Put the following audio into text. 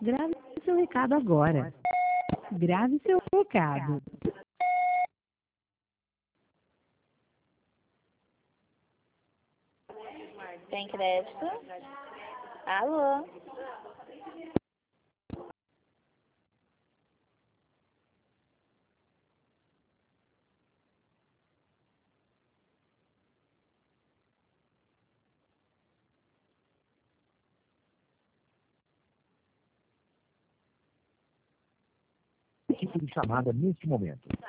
Grave seu recado agora. Grave seu recado. Tem crédito? Alô? Tipo de chamada neste momento.